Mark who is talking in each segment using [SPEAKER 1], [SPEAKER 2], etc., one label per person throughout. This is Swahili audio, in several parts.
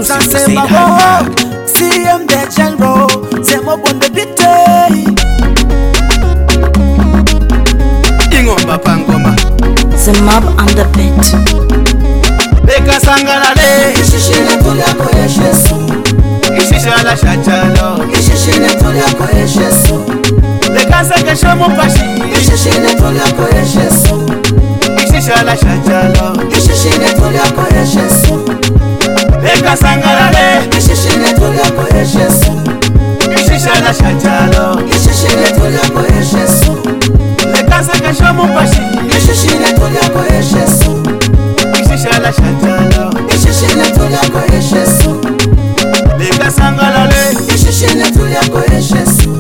[SPEAKER 1] Say that. CM the general, say mo bonde bite.
[SPEAKER 2] Ingomba pangoma.
[SPEAKER 3] The mob on the beat.
[SPEAKER 2] Beka sangalale.
[SPEAKER 1] Ishishine tulia kwa Yesu.
[SPEAKER 2] Ishishala shachalo.
[SPEAKER 1] Ishishine tulia kwa Yesu.
[SPEAKER 2] Beka sakesha mupashi.
[SPEAKER 1] Ishishine tulia kwa Yesu.
[SPEAKER 2] Ishishala shachalo.
[SPEAKER 1] Ishishine tulia kwa Yesu.
[SPEAKER 2] Beka sangalale.
[SPEAKER 1] Ishishine tulia kwa Yesu.
[SPEAKER 2] Ishishala shachalo.
[SPEAKER 1] Ishishine tulia kwa Yesu.
[SPEAKER 2] Beka sakesha mupashi.
[SPEAKER 1] Ishishine tulia kwa Yesu.
[SPEAKER 2] Ishishala shachalo.
[SPEAKER 1] Ishishine tulia kwa Yesu.
[SPEAKER 2] Beka sangalale.
[SPEAKER 1] Ishishine tulia kwa Yesu.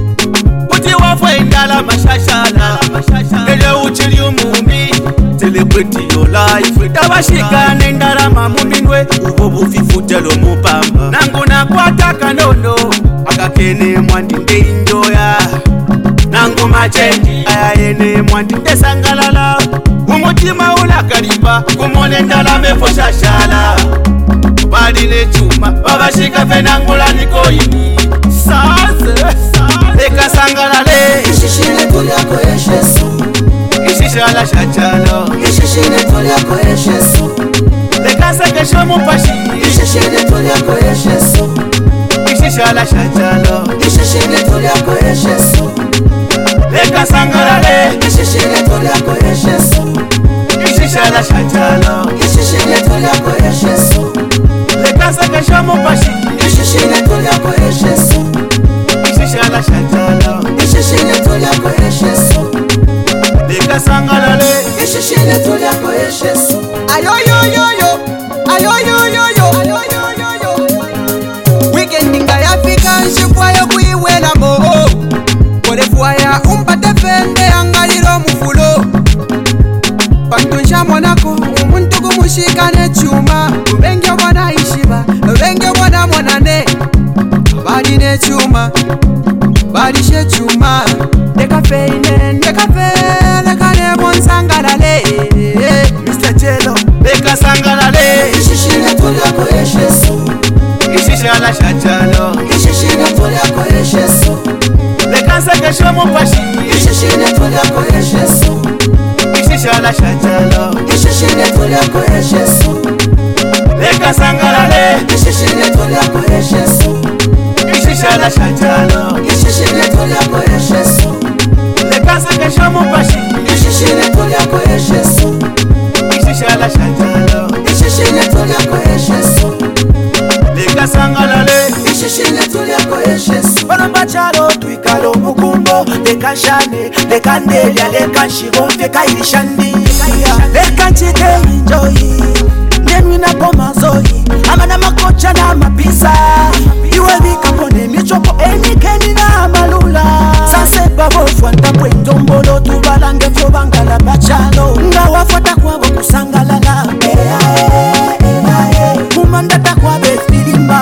[SPEAKER 2] Uti wafwe indala mashashala. Ele uchili umumi. Celebrate your life. Tabashikane indala mamuminwe. Ubobu fifutelo mupamba. Nangu nakwata kanono. Akakene mwandinde injoya. Nangu machenji ayayene mwandinde sangalala. Umutima ulakariba. Kumone ndala mefo shashala. Badi ne chuma. Babashika fenangula nikoyini. Saze. Eka sangalale.
[SPEAKER 1] Ishishine tulia kwa Yesu.
[SPEAKER 2] Ishishala shachalo.
[SPEAKER 1] Ishishine tulia kwa Yesu.
[SPEAKER 2] Eka sakesha mupashi.
[SPEAKER 1] Ishishine tulia kwa Yesu.
[SPEAKER 2] Ishishala shachalo.
[SPEAKER 1] Ishishine tulia kwa Yesu.
[SPEAKER 2] Eka sangalale.
[SPEAKER 1] Ishishine tulia kwa Yesu.
[SPEAKER 2] Ishishala shachalo.
[SPEAKER 1] Ishishine tulia kwa Yesu.
[SPEAKER 2] Eka sakesha mupashi.
[SPEAKER 1] Ishishine tulia kwa Yesu.
[SPEAKER 2] Ishishala shachalo.
[SPEAKER 1] Ishishine tulia kwa Yesu.
[SPEAKER 2] Eka sangalale.
[SPEAKER 1] Ishishine tulia kwa Yesu.
[SPEAKER 4] Ayo yo yo yo, ayo yo yo yo, ayo yo yo yo. Weekend inga yafika nshikwayo kuiwela mo. Kolefuaya umpate fende angaliro mufulo. Pantunsha monako umuntu kumushikane chuma. Benge wana ishiba, benge wana monane. Badi ne chuma, badi she chuma. Deka feine, deka ne bonsangalale.
[SPEAKER 2] Mr. Jello. Eka sangalale.
[SPEAKER 1] Ishishine tulia kwa Yesu.
[SPEAKER 2] Ishishala shachalo.
[SPEAKER 1] Ishishine tulia kwa Yesu.
[SPEAKER 2] Eka sakesha mupashi.
[SPEAKER 1] Ishishine tulia kwa Yesu.
[SPEAKER 2] Ishishala shachalo.
[SPEAKER 1] Ishishine tulia kwa Yesu.
[SPEAKER 2] Eka sangalale.
[SPEAKER 1] Ishishine tulia kwa Yesu.
[SPEAKER 2] Ishishala shachalo.
[SPEAKER 1] Ishishine tulia kwa Yesu.
[SPEAKER 2] Eka sakesha mupashi.
[SPEAKER 1] Ishishine tulia kwa Yesu.
[SPEAKER 2] Ishishala shachalo.
[SPEAKER 1] Ishishine tulia kwa Yesu.
[SPEAKER 2] Eka sangalale.
[SPEAKER 1] Ishishine tulia kwa Yesu.
[SPEAKER 5] Bana bachalo twikalo mukumbo leka shane leka ndelya leka shigo leka ilishandi leka chike enjoy ndenwi na poma zoi amana makocha na mapisa iwe vikapone michoko enikeni na malula sase babo fwanta bwendombolo tubalange fyo bangala bachalo nga wafata kwabo kusangalala kumandata kwa befilimba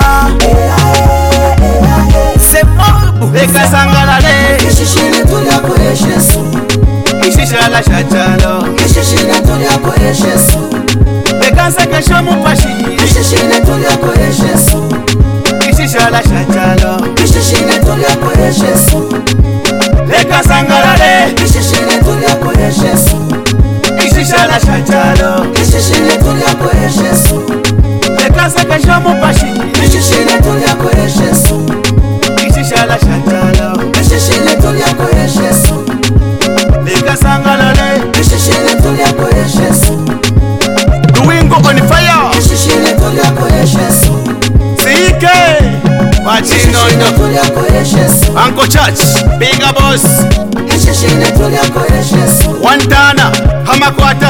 [SPEAKER 2] Eka sangalale.
[SPEAKER 1] Ishishine tulia kwa Yesu.
[SPEAKER 2] Ishishala shachalo.
[SPEAKER 1] Ishishine tulia kwa Yesu.
[SPEAKER 2] Eka sakesha mupashi.
[SPEAKER 1] Ishishine tulia kwa Yesu.
[SPEAKER 2] Ishishala shachalo.
[SPEAKER 1] Ishishine tulia kwa Yesu.
[SPEAKER 2] Eka sangalale.
[SPEAKER 1] Ishishine tulia kwa Yesu.
[SPEAKER 2] Ishishala shachalo.
[SPEAKER 1] Ishishine tulia kwa Yesu.
[SPEAKER 2] Eka sakesha mupashi.
[SPEAKER 1] Ishishine tulia kwa Yesu.
[SPEAKER 2] Ishishala shachalo.
[SPEAKER 1] Ishishine tulia kwa Yesu.
[SPEAKER 2] Eka sangalale.
[SPEAKER 1] Ishishine tulia kwa Yesu.
[SPEAKER 2] Doingo on fire.
[SPEAKER 1] Ishishine tulia kwa Yesu.
[SPEAKER 2] CK. Machino
[SPEAKER 1] Ishishine tulia kwa Yesu.
[SPEAKER 2] Uncle Church. Bigger boss.
[SPEAKER 1] Ishishine tulia kwa Yesu.
[SPEAKER 2] Wantana. Hamakwata.